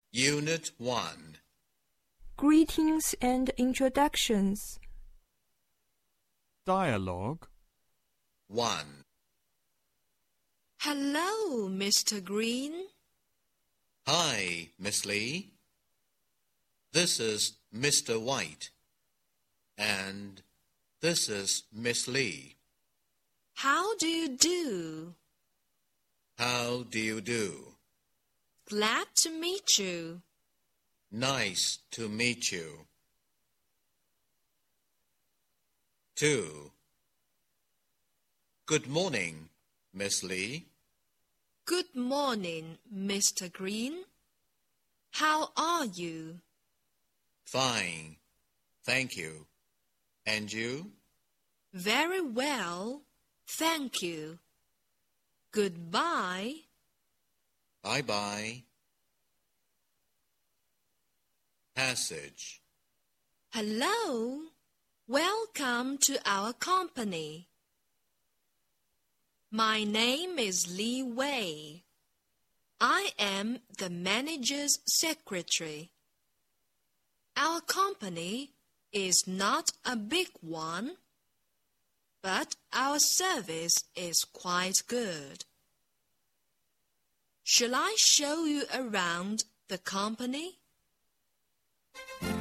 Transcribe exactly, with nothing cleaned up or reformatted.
Unit one. Greetings and introductions. Dialogue. one. Hello, Mister Green. Hi, Miss Lee. This is Mister White. And this is Miss Lee. How do you do? How do you do? Glad to meet you. Nice to meet you. two. Good morning, Miss Lee. Good morning, Mister Green. How are you? Fine, thank you. And you? Very well, thank you. Goodbye. Bye-bye. Passage. Hello. Welcome to our company. My name is Li Wei. I am the manager's secretary. Our company is not a big one, but our service is quite good. Shall I show you around the company?